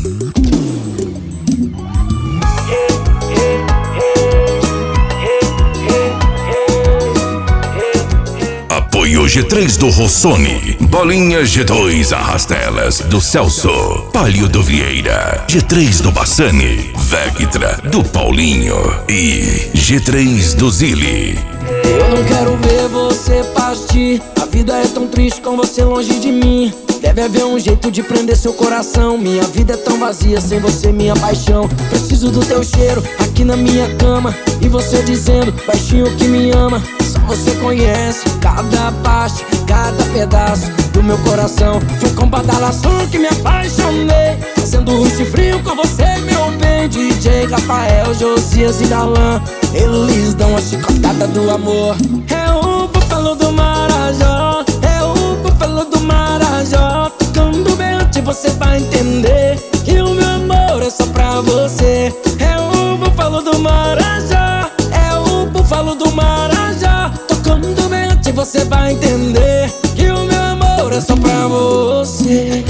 Apoio G3 do Rossoni, Bolinha G2 Arrastelas do Celso, Palio do Vieira, G3 do Bassani, Vectra do Paulinho e G3 do Zili. Eu não quero ver você partir, a vida é tão triste com você longe de mim. Deve haver um jeito de prender seu coração. Minha vida é tão vazia sem você, minha paixão. Preciso do teu cheiro aqui na minha cama, e você dizendo baixinho que me ama. Só você conhece cada parte, cada pedaço do meu coração. Foi com badalação que me apaixonei, fazendo rush frio com você, meu bem. DJ Rafael, Josias e Darlan, eles dão a chicotada do amor. É o búfalo do Marajó, é o búfalo do Marajó. Tocando bem antes você vai entender que o meu amor é só pra você. É o búfalo do Marajó, é o búfalo do Marajó. Tocando bem antes você vai entender que o meu amor é só pra você.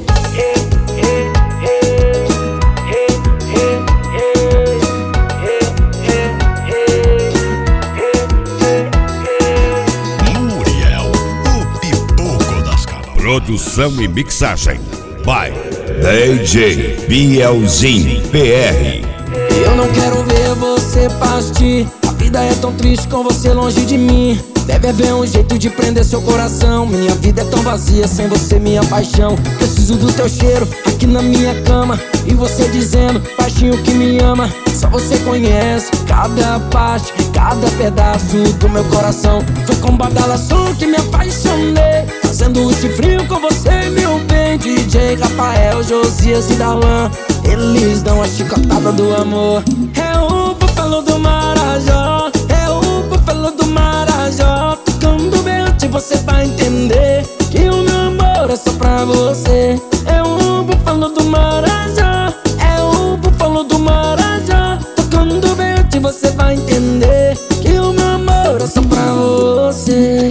Produção e mixagem by DJ Bielzinho PR. Eu não quero ver você partir, a vida é tão triste com você longe de mim. Deve haver um jeito de prender seu coração. Minha vida é tão vazia sem você, minha paixão. Preciso do teu cheiro aqui na minha cama, e você dizendo baixinho que me ama. Só você conhece cada parte, cada pedaço do meu coração. Foi com badalação que me apaixonei, fazendo esse frio com você, meu bem. DJ Rafael, Josias e Darlan, eles dão a chicotada do amor. É o búfalo do Marajó, é o búfalo do Marajó. Tocando bem antes você vai entender que o meu amor é só pra você. É o búfalo do Marajó, é o búfalo do Marajó. Tocando bem antes você vai entender que o meu amor é só pra você.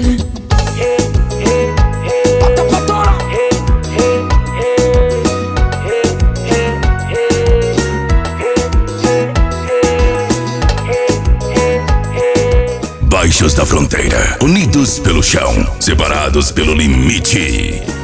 Baixos da fronteira, unidos pelo chão, separados pelo limite.